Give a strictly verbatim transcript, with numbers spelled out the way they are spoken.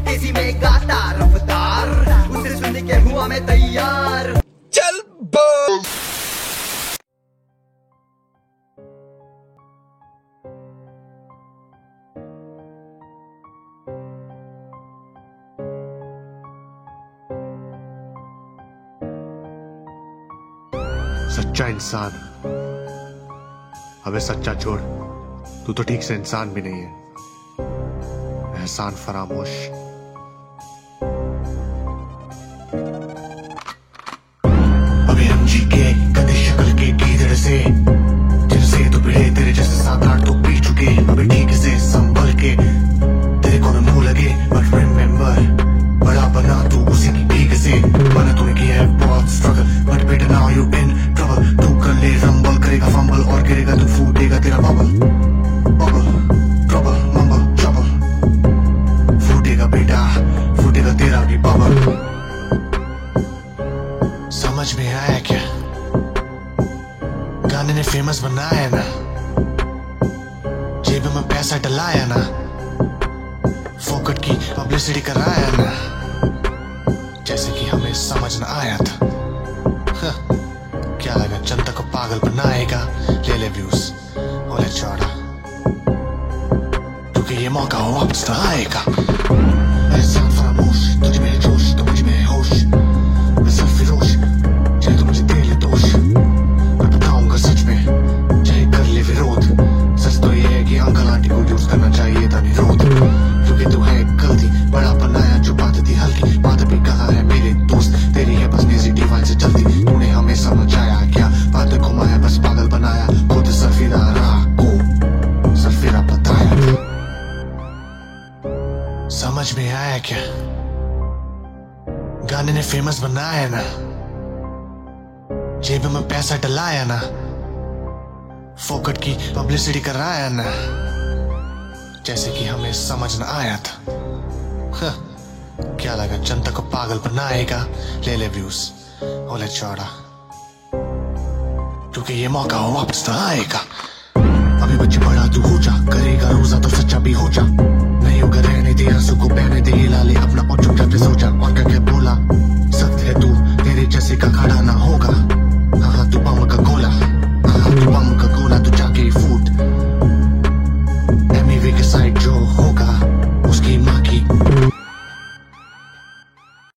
तेजी में गाता रफ्तार, उसे सुन के हुआ मैं तैयार। चल बस सच्चा इंसान। अबे सच्चा छोड़, तू तो ठीक से इंसान भी नहीं है। एहसान फरामोश। अबे एमजी के गधे शक्ल के गीदड़ से, जिनसे तू भिड़े तेरे जैसे सात आठ तो पी चुके। अबे ठीक से संभल के, तेरे को न मुंह लगे बट रिमेंबर, बड़ा बना तू उसी की भीख से। मैंने तूने किया है बहुत स्ट्रगल बट बेटा नाउ यू इन ट्रबल। तू कर ले रंबल, करेगा फंबल और गिरेगा तू, फूटेगा तेरा bubble bubble trouble mumble trouble. फूटेगा बेटा, फूटेगा तेरा भी बबल। समझ में आया क्या? गाने ने फेमस बनाया ना, जेब में पैसा डलाया ना, फोकट की पब्लिसिटी कराया ना, जैसे कि हमें समझ न आया था। क्या लगा जनता को पागल बनाएगा, ले ले व्यूज बोले चौड़ा, क्योंकि ये मौका हो वापस न आएगा। एहसान फरामोश, तुझ में जोश तो मुझ में होश, मैं सरफिरोश चाहे तो मुझे दे ले दोष। मैं बताऊंगा सच में चाहे कर ले विरोध, सच तो ये है कि अंकल आंटी को यूज करना चाहिए था निरोध, क्योंकि तू है गलती बड़ा बनाया जो बात थी हल्की। बात भी कहा है मेरे दोस्त, तेरी है बस निजी डिवाइन से जल्दी। तूने हमें समझाया क्या, बात घुमाया बस पागल बनाया, खुद सरफिरा रहा को सरफिरा बताया। समझ में आया क्या? गाने ने फेमस बनाया ना, जेब में पैसा डलाया ना, फोकट की पब्लिसिटी कराया ना, जैसे कि हमें समझ न आया था। क्या लगा जनता को पागल बनाएगा, ले ले व्यूज बोले चौड़ा, क्योंकि ये मौका हो वापस न आएगा। अभी बच्चे बड़ा तू हो जा, करेगा रोजा तो सच्चा भी हो जा, नहीं होगा रहने दे आंसू को बहने दे, हिला ले अपना और चुपचाप से सो जा। और क्या क्या बोला, सख्त है तू तेरे जैसे का खड़ा ना